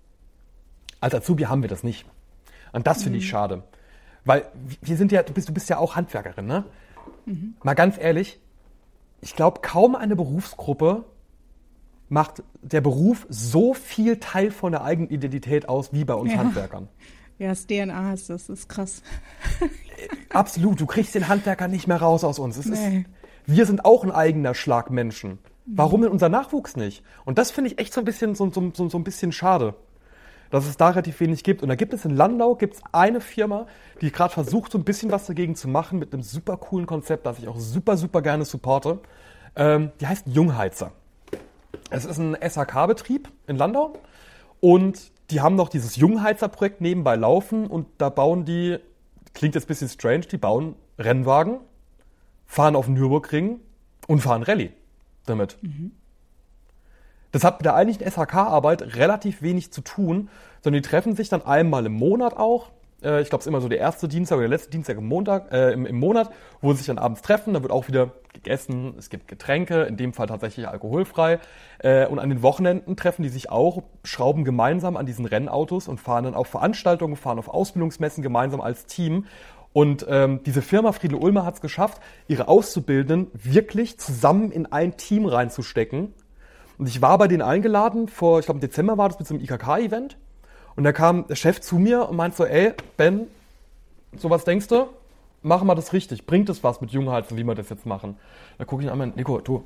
Als Azubi haben wir das nicht. Und das finde mhm. ich schade. Weil wir sind ja, du bist, du bist ja auch Handwerkerin, ne? Mhm. Mal ganz ehrlich, ich glaube, kaum eine Berufsgruppe macht der Beruf so viel Teil von der eigenen Identität aus wie bei uns ja. Handwerkern. Ja, das D N A ist das, das ist krass. Absolut, du kriegst den Handwerker nicht mehr raus aus uns. Es nee. ist, wir sind auch ein eigener Schlag Menschen. Warum denn unser Nachwuchs nicht? Und das finde ich echt so ein bisschen, so, so, so, so ein bisschen schade, dass es da relativ wenig gibt. Und da gibt es in Landau gibt's eine Firma, die gerade versucht, so ein bisschen was dagegen zu machen mit einem super coolen Konzept, das ich auch super, super gerne supporte. Ähm, die heißt Jungheizer. Es ist ein S H K-Betrieb in Landau und die haben noch dieses Jungheizer-Projekt nebenbei laufen und da bauen die, klingt jetzt ein bisschen strange, die bauen Rennwagen, fahren auf den Nürburgring und fahren Rallye damit. Mhm. Das hat mit der eigentlichen S H K-Arbeit relativ wenig zu tun, sondern die treffen sich dann einmal im Monat auch. Äh, ich glaube, es ist immer so der erste Dienstag oder der letzte Dienstag im, Montag, äh, im, im Monat, wo sie sich dann abends treffen. Da wird auch wieder gegessen, es gibt Getränke, in dem Fall tatsächlich alkoholfrei. Äh, und an den Wochenenden treffen die sich auch, schrauben gemeinsam an diesen Rennautos und fahren dann auf Veranstaltungen, fahren auf Ausbildungsmessen gemeinsam als Team. Und ähm, diese Firma Friedel Ulmer hat es geschafft, ihre Auszubildenden wirklich zusammen in ein Team reinzustecken. Und ich war bei denen eingeladen, vor, ich glaube im Dezember war das mit so einem I K K-Event. Und da kam der Chef zu mir und meinte so, ey, Ben, so was denkst du? Machen wir das richtig. Bringt es was mit Jungheizen, wie wir das jetzt machen? Da gucke ich ihn an und meine, Nico, du,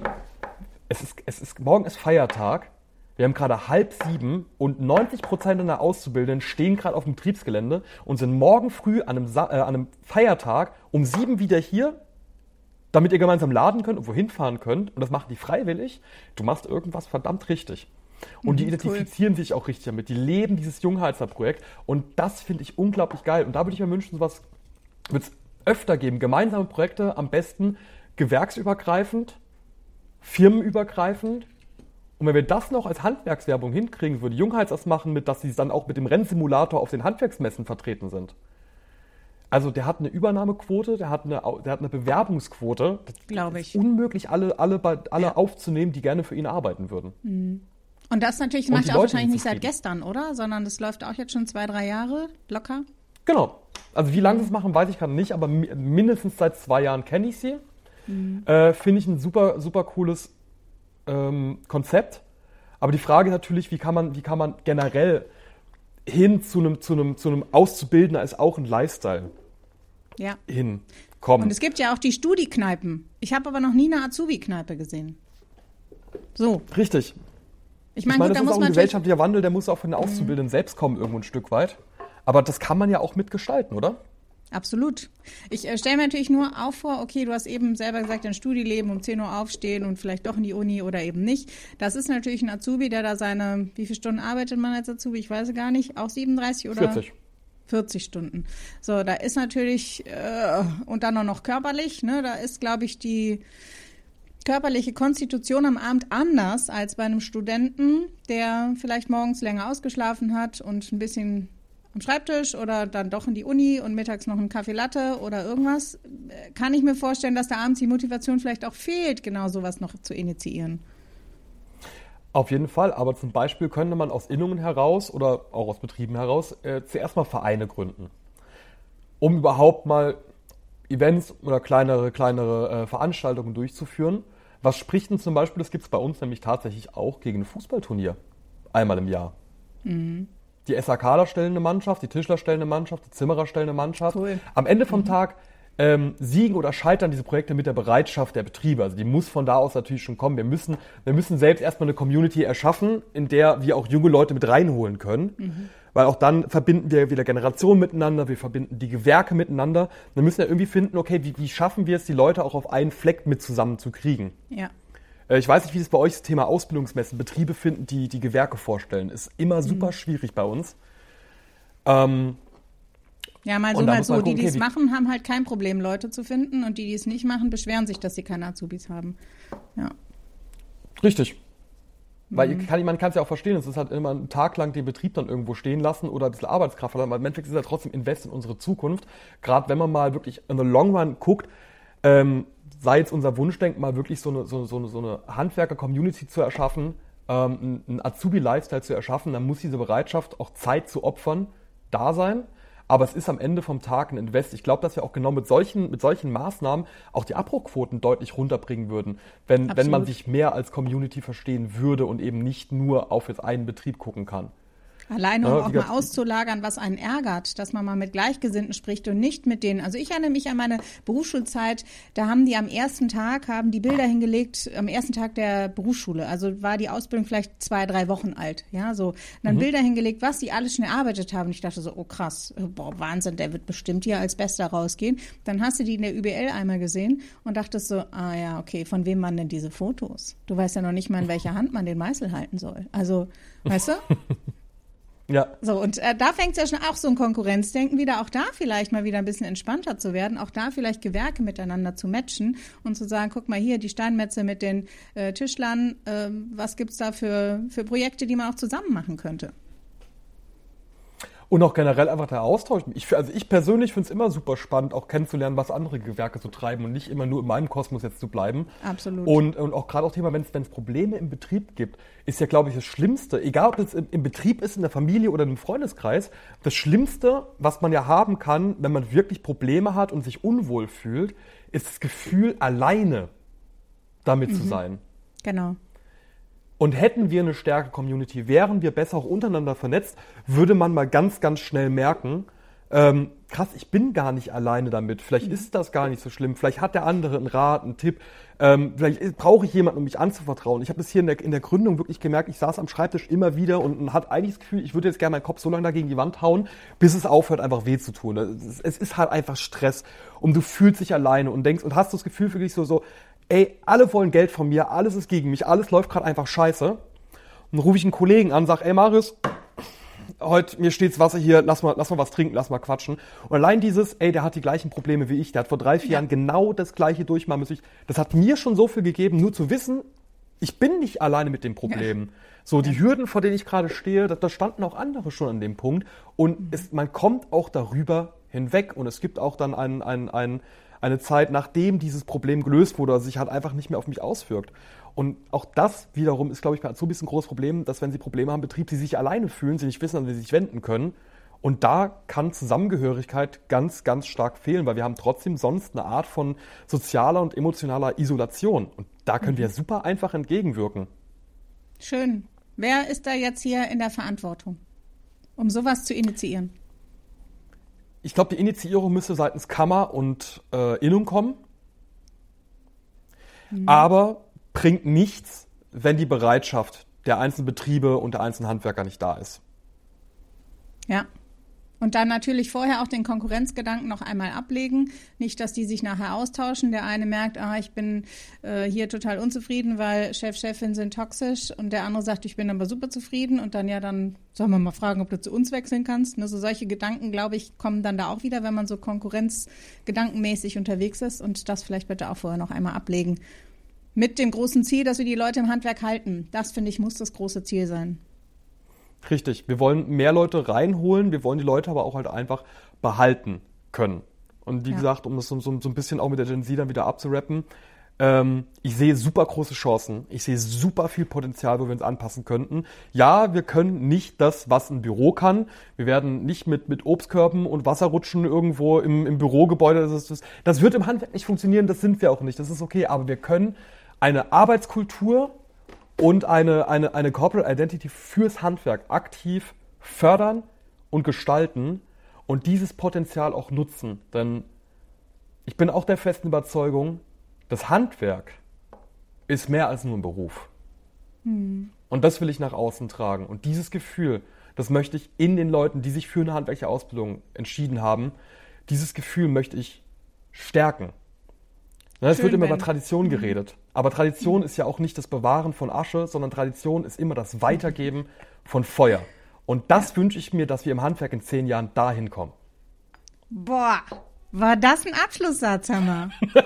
es ist, es ist, morgen ist Feiertag. Wir haben gerade halb sieben und neunzig Prozent der Auszubildenden stehen gerade auf dem Betriebsgelände und sind morgen früh an einem, Sa- äh, an einem Feiertag um sieben wieder hier, damit ihr gemeinsam laden könnt und wohin fahren könnt. Und das machen die freiwillig. Du machst irgendwas verdammt richtig. Und die identifizieren cool. sich auch richtig damit. Die leben dieses Jungheizer-Projekt. Und das finde ich unglaublich geil. Und da würde ich mir wünschen, sowas wird es öfter geben. Gemeinsame Projekte, am besten gewerksübergreifend, firmenübergreifend. Und wenn wir das noch als Handwerkswerbung hinkriegen, würde Jungheiz das machen, mit, dass sie dann auch mit dem Rennsimulator auf den Handwerksmessen vertreten sind. Also der hat eine Übernahmequote, der hat eine, der hat eine Bewerbungsquote. Glaube ich. Es ist unmöglich, alle, alle, alle ja. aufzunehmen, die gerne für ihn arbeiten würden. Mhm. Und das natürlich macht er auch wahrscheinlich nicht seit gestern, oder? Sondern das läuft auch jetzt schon zwei, drei Jahre locker. Genau. Also wie lange sie es machen, weiß ich gerade nicht, aber mindestens seit zwei Jahren kenne ich sie. Mhm. Äh, finde ich ein super, super cooles ähm, Konzept. Aber die Frage ist natürlich, wie kann man, wie kann man generell hin zu einem, zu einem, zu einem Auszubildender als auch ein Lifestyle ja. hinkommen. Und es gibt ja auch die Studi-Kneipen. Ich habe aber noch nie eine Azubi-Kneipe gesehen. So. Richtig. Ich meine, ich meine, mein, gut, das da ist muss auch man ein gesellschaftlicher Wandel, der muss auch von den Auszubildenden mhm. selbst kommen, irgendwo ein Stück weit. Aber das kann man ja auch mitgestalten, oder? Absolut. Ich äh, stelle mir natürlich nur auch vor, okay, du hast eben selber gesagt, ein Studieleben, um zehn Uhr aufstehen und vielleicht doch in die Uni oder eben nicht. Das ist natürlich ein Azubi, der da seine, wie viele Stunden arbeitet man als Azubi? Ich weiß gar nicht, auch siebenunddreißig oder? vierzig. vierzig Stunden. So, da ist natürlich, äh, und dann auch noch körperlich, ne, da ist, glaube ich, die körperliche Konstitution am Abend anders als bei einem Studenten, der vielleicht morgens länger ausgeschlafen hat und ein bisschen am Schreibtisch oder dann doch in die Uni und mittags noch einen Kaffee Latte oder irgendwas. Kann ich mir vorstellen, dass da abends die Motivation vielleicht auch fehlt, genau sowas noch zu initiieren. Auf jeden Fall, aber zum Beispiel könnte man aus Innungen heraus oder auch aus Betrieben heraus äh, zuerst mal Vereine gründen, um überhaupt mal Events oder kleinere, kleinere äh, Veranstaltungen durchzuführen. Was spricht denn zum Beispiel, das gibt es bei uns nämlich tatsächlich auch, gegen ein Fußballturnier einmal im Jahr. Mhm. Die S H Kler stellen eine Mannschaft, die Tischler stellen eine Mannschaft, die Zimmerer stellen eine Mannschaft. Cool. Am Ende vom mhm. Tag ähm, siegen oder scheitern diese Projekte mit der Bereitschaft der Betriebe. Also die muss von da aus natürlich schon kommen. Wir müssen, wir müssen selbst erstmal eine Community erschaffen, in der wir auch junge Leute mit reinholen können. Mhm. Weil auch dann verbinden wir wieder Generationen miteinander, wir verbinden die Gewerke miteinander. Wir müssen ja irgendwie finden, okay, wie, wie schaffen wir es, die Leute auch auf einen Fleck mit zusammen zu kriegen? Ja. Äh, ich weiß nicht, wie es bei euch das Thema Ausbildungsmessen, Betriebe finden, die die Gewerke vorstellen. Ist immer super mhm. schwierig bei uns. Ähm, ja, mal so, mal so. Gucken, die, die es okay, machen, haben halt kein Problem, Leute zu finden. Und die, die es nicht machen, beschweren sich, dass sie keine Azubis haben. Ja. Richtig. Weil kann, man kann es ja auch verstehen, es ist halt immer einen Tag lang den Betrieb dann irgendwo stehen lassen oder ein bisschen Arbeitskraft haben. Aber im Endeffekt ist es ja trotzdem Invest in unsere Zukunft. Gerade wenn man mal wirklich in the long run guckt, ähm, sei jetzt unser Wunschdenken, mal wirklich so eine, so, so, so eine Handwerker-Community zu erschaffen, ähm, einen Azubi-Lifestyle zu erschaffen, dann muss diese Bereitschaft, auch Zeit zu opfern, da sein. Aber es ist am Ende vom Tag ein Invest. Ich glaube, dass wir auch genau mit solchen, mit solchen Maßnahmen auch die Abbruchquoten deutlich runterbringen würden, wenn, wenn man sich mehr als Community verstehen würde und eben nicht nur auf jetzt einen Betrieb gucken kann. Alleine, um ja, auch mal auszulagern, was einen ärgert, dass man mal mit Gleichgesinnten spricht und nicht mit denen. Also ich erinnere mich an meine Berufsschulzeit, da haben die am ersten Tag, haben die Bilder hingelegt, am ersten Tag der Berufsschule. Also war die Ausbildung vielleicht zwei, drei Wochen alt. Ja, so. Und dann mhm. Bilder hingelegt, was die alles schon erarbeitet haben. Und ich dachte so, oh krass, boah, Wahnsinn, der wird bestimmt hier als Bester rausgehen. Dann hast du die in der Ü B L einmal gesehen und dachtest so, ah ja, okay, von wem waren denn diese Fotos? Du weißt ja noch nicht mal, in welcher Hand man den Meißel halten soll. Also, weißt du? Ja. So, und äh, da fängt es ja schon auch so ein Konkurrenzdenken wieder, auch da vielleicht mal wieder ein bisschen entspannter zu werden, auch da vielleicht Gewerke miteinander zu matchen und zu sagen, guck mal hier, die Steinmetze mit den äh, Tischlern, äh, was gibt's da für, für Projekte, die man auch zusammen machen könnte? Und auch generell einfach der Austausch. Ich, also ich persönlich finde es immer super spannend, auch kennenzulernen, was andere Gewerke so treiben und nicht immer nur in meinem Kosmos jetzt zu bleiben. Absolut. Und, und auch gerade auch Thema, wenn es Probleme im Betrieb gibt, ist ja, glaube ich, das Schlimmste, egal ob es im, im Betrieb ist, in der Familie oder im Freundeskreis, das Schlimmste, was man ja haben kann, wenn man wirklich Probleme hat und sich unwohl fühlt, ist das Gefühl, alleine damit mhm. zu sein. Genau. Und hätten wir eine starke Community, wären wir besser auch untereinander vernetzt, würde man mal ganz, ganz schnell merken, ähm, krass, ich bin gar nicht alleine damit. Vielleicht mhm. ist das gar nicht so schlimm. Vielleicht hat der andere einen Rat, einen Tipp. Ähm, vielleicht brauche ich jemanden, um mich anzuvertrauen. Ich habe das hier in der, in der Gründung wirklich gemerkt, ich saß am Schreibtisch immer wieder und, und hatte eigentlich das Gefühl, ich würde jetzt gerne meinen Kopf so lange da gegen die Wand hauen, bis es aufhört, einfach weh zu tun. Es, es ist halt einfach Stress und du fühlst dich alleine und denkst und hast das Gefühl für dich so, so, ey, alle wollen Geld von mir, alles ist gegen mich, alles läuft gerade einfach scheiße. Und dann rufe ich einen Kollegen an, sag, ey Marius, heute mir steht's Wasser hier, lass mal, lass mal was trinken, lass mal quatschen. Und allein dieses, ey, der hat die gleichen Probleme wie ich, der hat vor drei, vier ja. Jahren genau das gleiche durchmachen müssen. Das hat mir schon so viel gegeben, nur zu wissen, ich bin nicht alleine mit den Problemen. Ja. So, die ja. Hürden, vor denen ich gerade stehe, da, da standen auch andere schon an dem Punkt. Und mhm. es, man kommt auch darüber hinweg. Und es gibt auch dann einen, einen, einen eine Zeit, nachdem dieses Problem gelöst wurde, also sich halt einfach nicht mehr auf mich auswirkt. Und auch das wiederum ist, glaube ich, bei Azubis ein großes Problem, dass wenn sie Probleme haben im Betrieb, sie sich alleine fühlen, sie nicht wissen, an wen sie sich wenden können. Und da kann Zusammengehörigkeit ganz, ganz stark fehlen, weil wir haben trotzdem sonst eine Art von sozialer und emotionaler Isolation. Und da können mhm. wir super einfach entgegenwirken. Schön. Wer ist da jetzt hier in der Verantwortung, um sowas zu initiieren? Ich glaube, die Initiierung müsste seitens Kammer und äh, Innung kommen. Mhm. Aber bringt nichts, wenn die Bereitschaft der einzelnen Betriebe und der einzelnen Handwerker nicht da ist. Ja. Und dann natürlich vorher auch den Konkurrenzgedanken noch einmal ablegen. Nicht, dass die sich nachher austauschen. Der eine merkt, ah, ich bin äh, hier total unzufrieden, weil Chef, Chefin sind toxisch. Und der andere sagt, ich bin aber super zufrieden. Und dann ja, dann sollen wir mal fragen, ob du zu uns wechseln kannst. Also solche Gedanken, glaube ich, kommen dann da auch wieder, wenn man so konkurrenzgedankenmäßig unterwegs ist. Und das vielleicht bitte auch vorher noch einmal ablegen. Mit dem großen Ziel, dass wir die Leute im Handwerk halten. Das, finde ich, muss das große Ziel sein. Richtig, wir wollen mehr Leute reinholen, wir wollen die Leute aber auch halt einfach behalten können. Und wie ja. gesagt, um das so, so, so ein bisschen auch mit der Gen Z dann wieder abzurappen, ähm, ich sehe super große Chancen, ich sehe super viel Potenzial, wo wir uns anpassen könnten. Ja, wir können nicht das, was ein Büro kann. Wir werden nicht mit, mit Obstkörben und Wasserrutschen irgendwo im, im Bürogebäude, das, ist, das, das wird im Handwerk nicht funktionieren, das sind wir auch nicht, das ist okay, aber wir können eine Arbeitskultur und eine, eine, eine Corporate Identity fürs Handwerk aktiv fördern und gestalten und dieses Potenzial auch nutzen. Denn ich bin auch der festen Überzeugung, das Handwerk ist mehr als nur ein Beruf. Hm. Und das will ich nach außen tragen. Und dieses Gefühl, das möchte ich in den Leuten, die sich für eine handwerkliche Ausbildung entschieden haben, dieses Gefühl möchte ich stärken. Es wird immer über Tradition geredet. Aber Tradition mhm. ist ja auch nicht das Bewahren von Asche, sondern Tradition ist immer das Weitergeben von Feuer. Und das ja. wünsche ich mir, dass wir im Handwerk in zehn Jahren dahin kommen. Boah, war das ein Abschlusssatz, Hammer.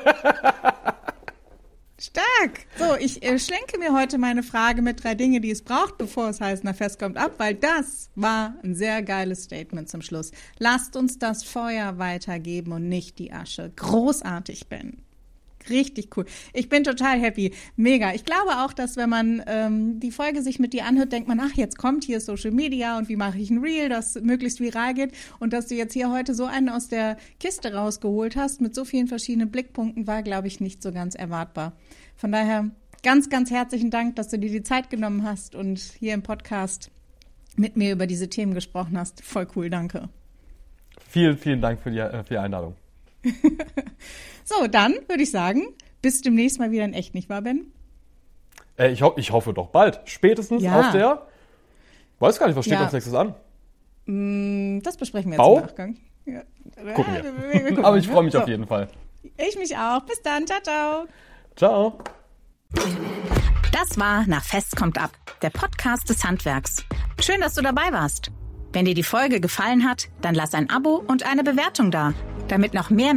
Stark. So, ich äh, schlenke mir heute meine Frage mit drei Dinge, die es braucht, bevor es heißt, na fest kommt ab, weil das war ein sehr geiles Statement zum Schluss. Lasst uns das Feuer weitergeben und nicht die Asche. Großartig, Ben. Richtig cool. Ich bin total happy. Mega. Ich glaube auch, dass wenn man ähm, die Folge sich mit dir anhört, denkt man, ach, jetzt kommt hier Social Media und wie mache ich ein Reel, das möglichst viral geht. Und dass du jetzt hier heute so einen aus der Kiste rausgeholt hast mit so vielen verschiedenen Blickpunkten, war, glaube ich, nicht so ganz erwartbar. Von daher ganz, ganz herzlichen Dank, dass du dir die Zeit genommen hast und hier im Podcast mit mir über diese Themen gesprochen hast. Voll cool, danke. Vielen, vielen Dank für die, äh, für die Einladung. So, dann würde ich sagen, bis demnächst mal wieder in echt, nicht wahr, Ben? Äh, ich, ho- ich hoffe doch bald. Spätestens ja. auf der, weiß gar nicht, was steht ja. als nächstes an? Das besprechen wir jetzt Bau? im Nachgang. Ja. Gucken wir. Ja, wir, wir, wir gucken Aber ich freue mich so. auf jeden Fall. Ich mich auch. Bis dann. Ciao, ciao. Ciao. Das war Na Fest kommt ab, der Podcast des Handwerks. Schön, dass du dabei warst. Wenn dir die Folge gefallen hat, dann lass ein Abo und eine Bewertung da, damit noch mehr